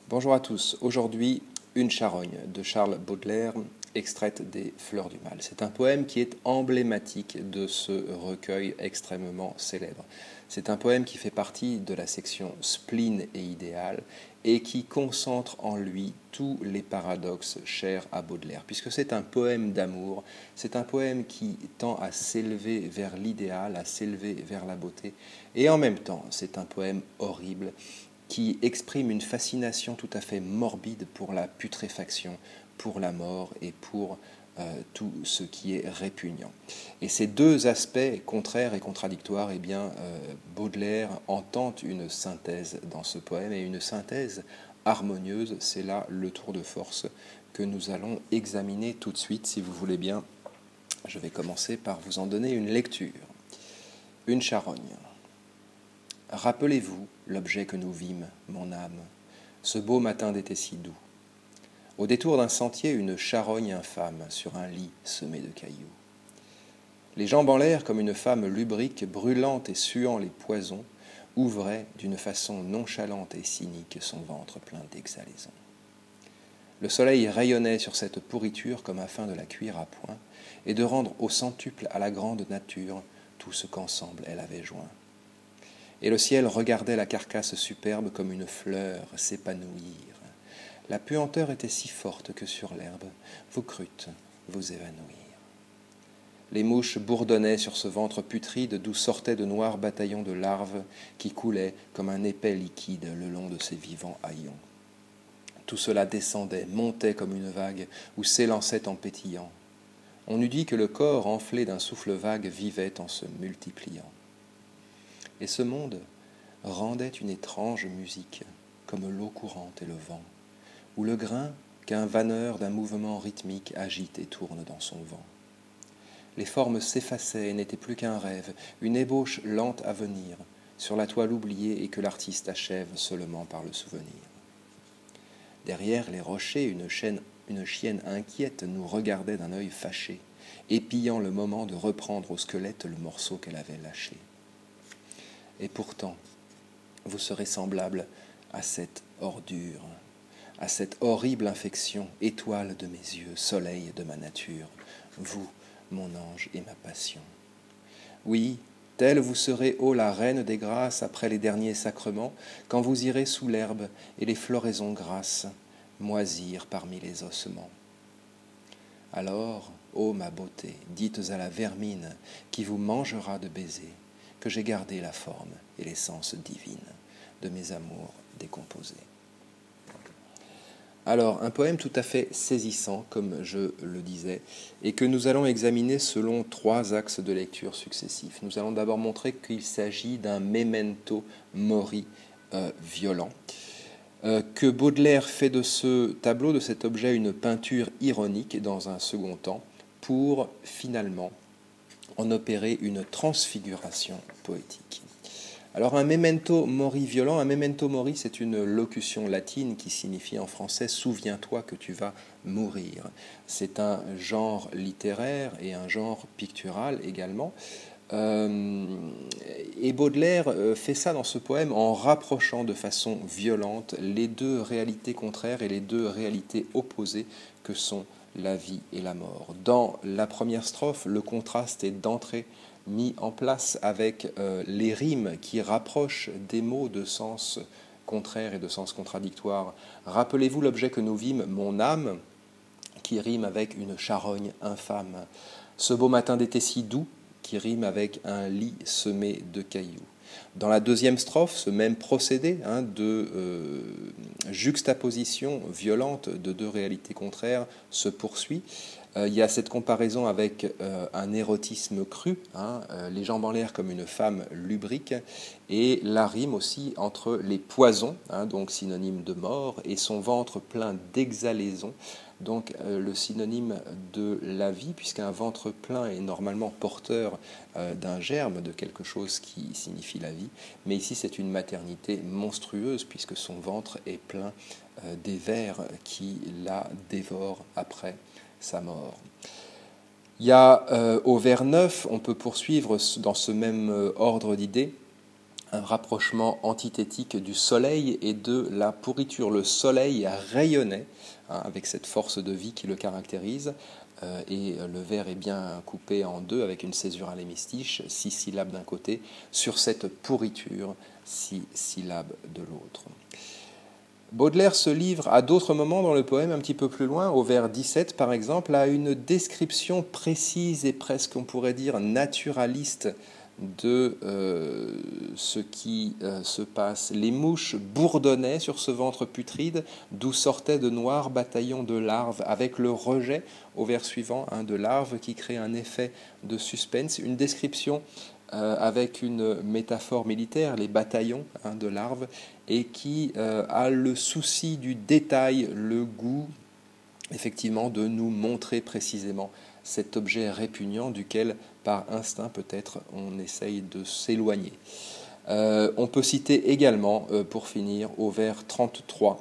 Bonjour à tous. Aujourd'hui, Une charogne de Charles Baudelaire, extraite des Fleurs du Mal. C'est un poème qui est emblématique de ce recueil extrêmement célèbre. C'est un poème qui fait partie de la section Spleen et idéal et qui concentre en lui tous les paradoxes chers à Baudelaire. Puisque c'est un poème d'amour, c'est un poème qui tend à s'élever vers l'idéal, à s'élever vers la beauté, et en même temps, c'est un poème horrible qui exprime une fascination tout à fait morbide pour la putréfaction, pour la mort et pour tout ce qui est répugnant. Et ces deux aspects contraires et contradictoires, eh bien, Baudelaire en tente une synthèse dans ce poème, et une synthèse harmonieuse. C'est là le tour de force que nous allons examiner tout de suite. Si vous voulez bien, je vais commencer par vous en donner une lecture. Une charogne. Rappelez-vous l'objet que nous vîmes, mon âme, ce beau matin d'été si doux. Au détour d'un sentier, une charogne infâme sur un lit semé de cailloux. Les jambes en l'air comme une femme lubrique, brûlante et suant les poisons, ouvrait d'une façon nonchalante et cynique son ventre plein d'exhalaisons. Le soleil rayonnait sur cette pourriture comme afin de la cuire à point et de rendre au centuple à la grande nature tout ce qu'ensemble elle avait joint. Et le ciel regardait la carcasse superbe comme une fleur s'épanouir. La puanteur était si forte que sur l'herbe, vous crûtes vous évanouir. Les mouches bourdonnaient sur ce ventre putride d'où sortaient de noirs bataillons de larves qui coulaient comme un épais liquide le long de ces vivants haillons. Tout cela descendait, montait comme une vague ou s'élançait en pétillant. On eût dit que le corps enflé d'un souffle vague vivait en se multipliant. Et ce monde rendait une étrange musique, comme l'eau courante et le vent, ou le grain qu'un vanneur d'un mouvement rythmique agite et tourne dans son vent. Les formes s'effaçaient et n'étaient plus qu'un rêve, une ébauche lente à venir, sur la toile oubliée et que l'artiste achève seulement par le souvenir. Derrière les rochers, une chienne inquiète nous regardait d'un œil fâché, épiant le moment de reprendre au squelette le morceau qu'elle avait lâché. Et pourtant, vous serez semblable à cette ordure, à cette horrible infection, étoile de mes yeux, soleil de ma nature, vous, mon ange et ma passion. Oui, telle vous serez, ô la reine des grâces, après les derniers sacrements, quand vous irez sous l'herbe et les floraisons grasses moisir parmi les ossements. Alors, ô ma beauté, dites à la vermine qui vous mangera de baisers, que j'ai gardé la forme et l'essence divine de mes amours décomposés. Alors, un poème tout à fait saisissant, comme je le disais, et que nous allons examiner selon trois axes de lecture successifs. Nous allons d'abord montrer qu'il s'agit d'un memento mori violent, que Baudelaire fait de ce tableau, de cet objet, une peinture ironique dans un second temps, pour finalement en opérer une transfiguration poétique. Alors un memento mori violent, un memento mori, c'est une locution latine qui signifie en français « souviens-toi que tu vas mourir ». C'est un genre littéraire et un genre pictural également. Et Baudelaire fait ça dans ce poème en rapprochant de façon violente les deux réalités contraires et les deux réalités opposées que sont la vie et la mort. Dans la première strophe, le contraste est d'entrée mis en place avec les rimes qui rapprochent des mots de sens contraire et de sens contradictoire. Rappelez-vous l'objet que nous vîmes, mon âme, qui rime avec une charogne infâme. Ce beau matin d'été si doux, qui rime avec un lit semé de cailloux. Dans la deuxième strophe, ce même procédé de juxtaposition violente de deux réalités contraires se poursuit. Il y a cette comparaison avec un érotisme cru, les jambes en l'air comme une femme lubrique, et la rime aussi entre les poisons, donc synonyme de mort, et son ventre plein d'exhalaisons, donc le synonyme de la vie, puisqu'un ventre plein est normalement porteur d'un germe, de quelque chose qui signifie la vie, mais ici c'est une maternité monstrueuse, puisque son ventre est plein des vers qui la dévorent après sa mort. Il y a au vers 9, on peut poursuivre dans ce même ordre d'idées, un rapprochement antithétique du soleil et de la pourriture. Le soleil rayonnait, hein, avec cette force de vie qui le caractérise, et le vers est bien coupé en deux avec une césure à l'hémistiche, 6 syllabes d'un côté, sur cette pourriture, 6 syllabes de l'autre. Baudelaire se livre à d'autres moments dans le poème, un petit peu plus loin, au vers 17 par exemple, à une description précise et presque, on pourrait dire, naturaliste de ce qui se passe. Les mouches bourdonnaient sur ce ventre putride, d'où sortaient de noirs bataillons de larves, avec le rejet, au vers suivant, hein, de larves qui crée un effet de suspense, une description avec une métaphore militaire, les bataillons, hein, de larves, et qui a le souci du détail, le goût, effectivement, de nous montrer précisément cet objet répugnant duquel, par instinct peut-être, on essaye de s'éloigner. On peut citer également, pour finir, au vers 33,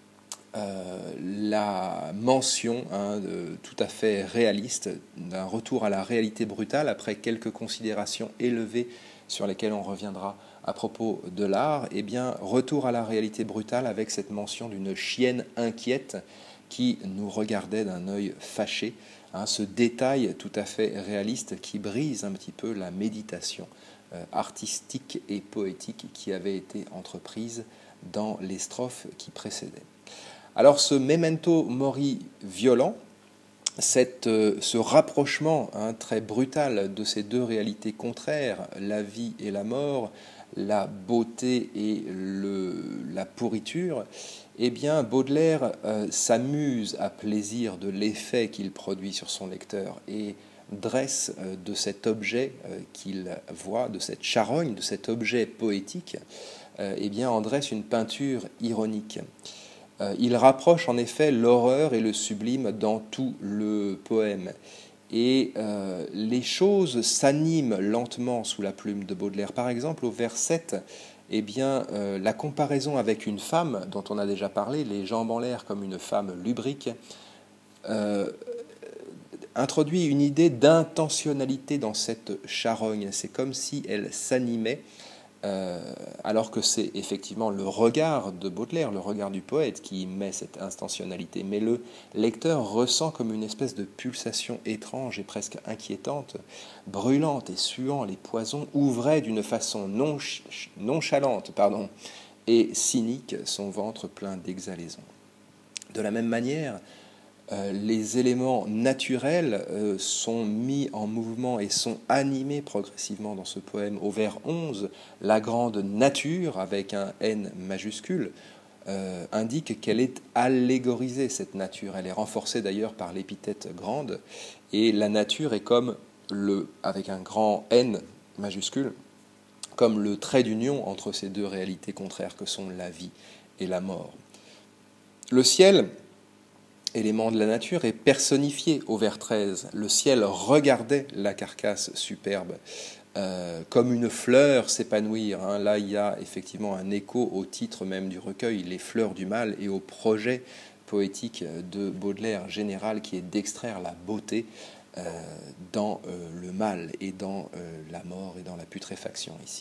la mention, hein, tout à fait réaliste d'un retour à la réalité brutale après quelques considérations élevées sur lesquelles on reviendra à propos de l'art. Eh bien, retour à la réalité brutale avec cette mention d'une chienne inquiète qui nous regardait d'un œil fâché, hein, ce détail tout à fait réaliste qui brise un petit peu la méditation artistique et poétique qui avait été entreprise dans les strophes qui précédaient. Alors ce memento mori violent, ce rapprochement, hein, très brutal de ces deux réalités contraires, la vie et la mort, la beauté et la pourriture, eh bien Baudelaire s'amuse à plaisir de l'effet qu'il produit sur son lecteur et dresse de cet objet qu'il voit, de cette charogne, de cet objet poétique, eh bien en dresse une peinture ironique. Il rapproche en effet l'horreur et le sublime dans tout le poème. Et les choses s'animent lentement sous la plume de Baudelaire. Par exemple, au vers 7, eh bien, la comparaison avec une femme, dont on a déjà parlé, les jambes en l'air comme une femme lubrique, introduit une idée d'intentionnalité dans cette charogne. C'est comme si elle s'animait, alors que c'est effectivement le regard de Baudelaire, le regard du poète qui met cette intentionnalité. Mais le lecteur ressent comme une espèce de pulsation étrange et presque inquiétante, brûlante et suant les poisons, ouvrait d'une façon nonchalante et cynique son ventre plein d'exhalaisons. De la même manière, les éléments naturels sont mis en mouvement et sont animés progressivement dans ce poème. Au vers 11, la grande nature, avec un N majuscule, indique qu'elle est allégorisée, cette nature. Elle est renforcée d'ailleurs par l'épithète grande, et la nature est comme avec un grand N majuscule, comme le trait d'union entre ces deux réalités contraires que sont la vie et la mort. Le ciel, élément de la nature, est personnifié au vers 13. Le ciel regardait la carcasse superbe comme une fleur s'épanouir. Hein. Là, il y a effectivement un écho au titre même du recueil, Les fleurs du mal, et au projet poétique de Baudelaire général qui est d'extraire la beauté dans le mal et dans la mort et dans la putréfaction ici.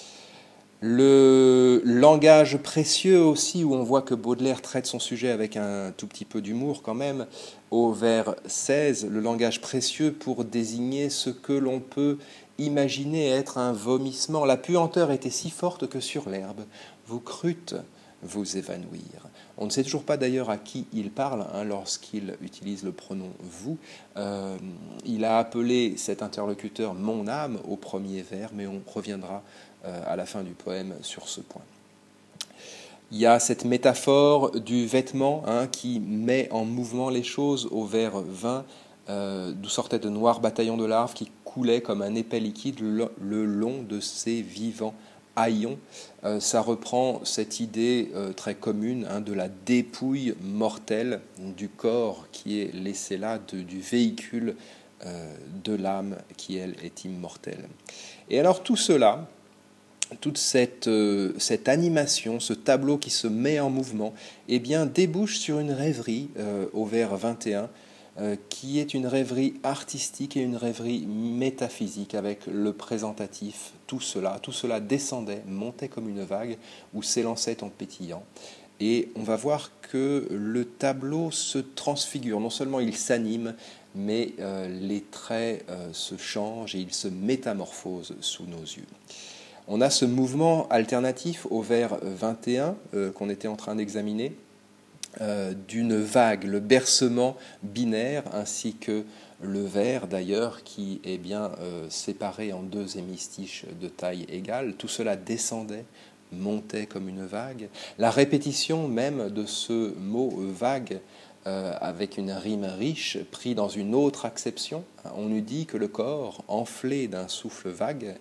Le langage précieux aussi, où on voit que Baudelaire traite son sujet avec un tout petit peu d'humour quand même, au vers 16, le langage précieux pour désigner ce que l'on peut imaginer être un vomissement. La puanteur était si forte que sur l'herbe, vous crûtes vous évanouir. On ne sait toujours pas d'ailleurs à qui il parle lorsqu'il utilise le pronom « vous ». Il a appelé cet interlocuteur « mon âme » au premier vers, mais on reviendra à la fin du poème sur ce point. Il y a cette métaphore du vêtement qui met en mouvement les choses au vers 20, d'où sortaient de noirs bataillons de larves qui coulaient comme un épais liquide le long de ces vivants haillons. Ça reprend cette idée très commune de la dépouille mortelle du corps qui est laissé là, du véhicule de l'âme qui, elle, est immortelle. Et alors tout cela, toute cette animation, ce tableau qui se met en mouvement, eh bien, débouche sur une rêverie au vers 21, qui est une rêverie artistique et une rêverie métaphysique avec le présentatif. Tout cela descendait, montait comme une vague ou s'élançait en pétillant. Et on va voir que le tableau se transfigure. Non seulement il s'anime, mais les traits se changent et ils se métamorphosent sous nos yeux. On a ce mouvement alternatif au vers 21 qu'on était en train d'examiner, d'une vague, le bercement binaire, ainsi que le vers d'ailleurs qui est bien séparé en deux hémistiches de taille égale. Tout cela descendait, montait comme une vague. La répétition même de ce mot vague avec une rime riche, pris dans une autre acception. On nous dit que le corps, enflé d'un souffle vague,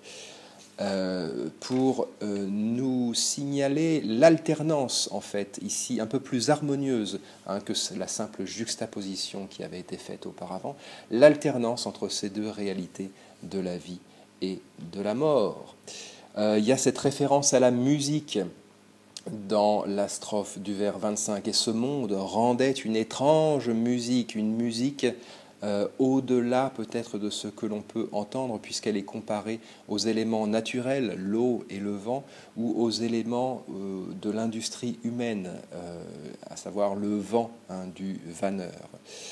pour nous signaler l'alternance, en fait, ici un peu plus harmonieuse que la simple juxtaposition qui avait été faite auparavant, l'alternance entre ces deux réalités de la vie et de la mort. Il y a cette référence à la musique dans la strophe du vers 25, et ce monde rendait une étrange musique, une musique au-delà peut-être de ce que l'on peut entendre, puisqu'elle est comparée aux éléments naturels, l'eau et le vent, ou aux éléments de l'industrie humaine, à savoir le vent du vanneur.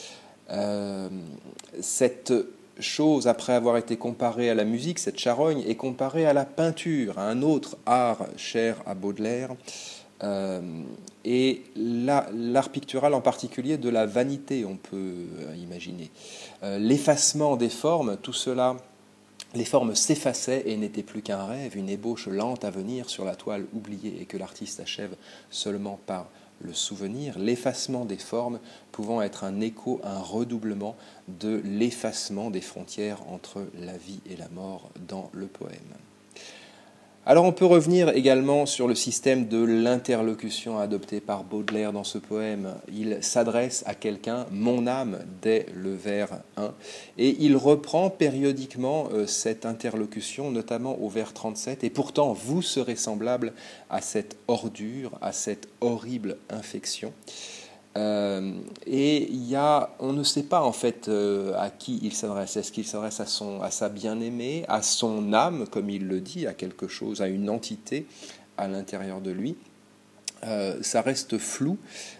Cette chose, après avoir été comparée à la musique, cette charogne, est comparée à la peinture, à un autre art cher à Baudelaire, et l'art pictural en particulier de la vanité, on peut imaginer. L'effacement des formes, tout cela, les formes s'effaçaient et n'étaient plus qu'un rêve, une ébauche lente à venir sur la toile oubliée et que l'artiste achève seulement par le souvenir, l'effacement des formes pouvant être un écho, un redoublement de l'effacement des frontières entre la vie et la mort dans le poème. Alors on peut revenir également sur le système de l'interlocution adopté par Baudelaire dans ce poème. Il s'adresse à quelqu'un, mon âme, dès le vers 1, et il reprend périodiquement cette interlocution, notamment au vers 37, et pourtant vous serez semblable à cette ordure, à cette horrible infection. Et on ne sait pas en fait à qui il s'adresse. Est-ce qu'il s'adresse à sa bien-aimée, à son âme, comme il le dit, à quelque chose, à une entité à l'intérieur de lui? Ça reste flou.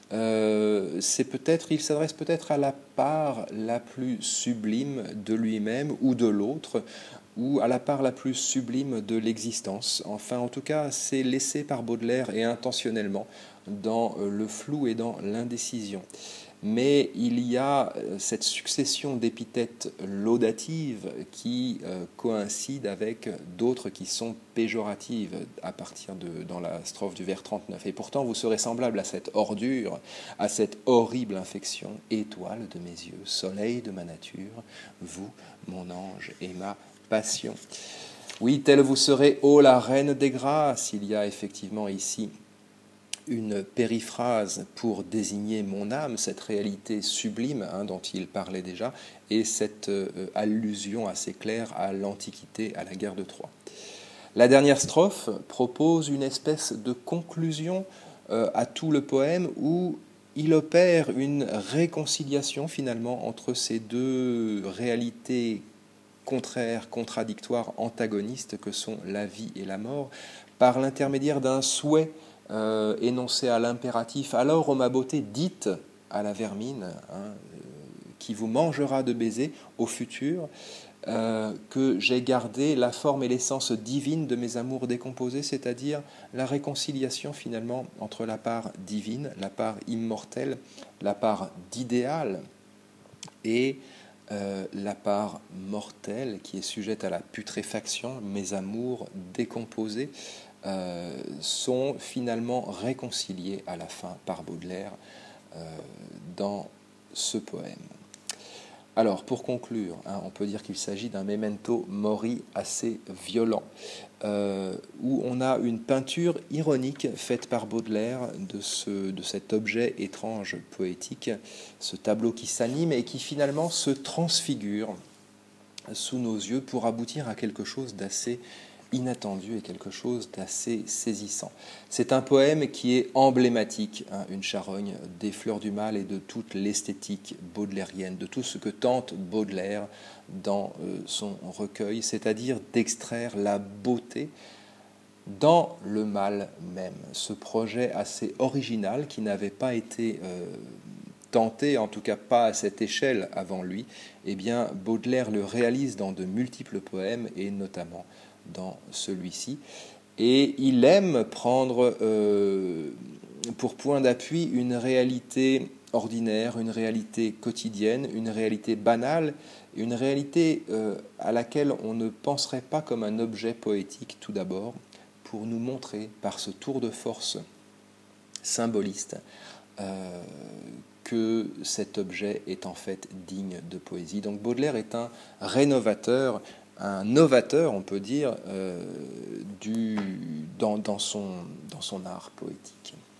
Il s'adresse peut-être à la part la plus sublime de lui-même ou de l'autre, ou à la part la plus sublime de l'existence. Enfin, en tout cas, c'est laissé par Baudelaire et intentionnellement dans le flou et dans l'indécision. Mais il y a cette succession d'épithètes laudatives qui coïncident avec d'autres qui sont péjoratives à partir dans la strophe du vers 39. Et pourtant, vous serez semblable à cette ordure, à cette horrible infection, étoile de mes yeux, soleil de ma nature, vous, mon ange et ma passion. Oui, telle vous serez, ô la reine des grâces. Il y a effectivement ici une périphrase pour désigner mon âme, cette réalité sublime dont il parlait déjà, et cette allusion assez claire à l'Antiquité, à la guerre de Troie. La dernière strophe propose une espèce de conclusion à tout le poème où il opère une réconciliation finalement entre ces deux réalités contraires, contradictoires, antagonistes que sont la vie et la mort, par l'intermédiaire d'un souhait énoncé à l'impératif. Alors, ô ma beauté, dites à la vermine, qui vous mangera de baisers au futur, que j'ai gardé la forme et l'essence divine de mes amours décomposés, c'est-à-dire la réconciliation finalement entre la part divine, la part immortelle, la part d'idéal et la part mortelle qui est sujette à la putréfaction. Mes amours décomposés sont finalement réconciliés à la fin par Baudelaire dans ce poème. Alors, pour conclure, on peut dire qu'il s'agit d'un memento mori assez violent, où on a une peinture ironique faite par Baudelaire de cet objet étrange poétique, ce tableau qui s'anime et qui finalement se transfigure sous nos yeux pour aboutir à quelque chose d'assez inattendu et quelque chose d'assez saisissant. C'est un poème qui est emblématique, hein, une charogne, des fleurs du mal et de toute l'esthétique baudelairienne, de tout ce que tente Baudelaire dans son recueil, c'est-à-dire d'extraire la beauté dans le mal même. Ce projet assez original qui n'avait pas été tenté, en tout cas pas à cette échelle avant lui, eh bien Baudelaire le réalise dans de multiples poèmes et notamment dans celui-ci. Et il aime prendre pour point d'appui une réalité ordinaire, une réalité quotidienne, une réalité banale, une réalité à laquelle on ne penserait pas comme un objet poétique tout d'abord, pour nous montrer par ce tour de force symboliste que cet objet est en fait digne de poésie. Donc Baudelaire est un rénovateur, un novateur, on peut dire, dans son art poétique.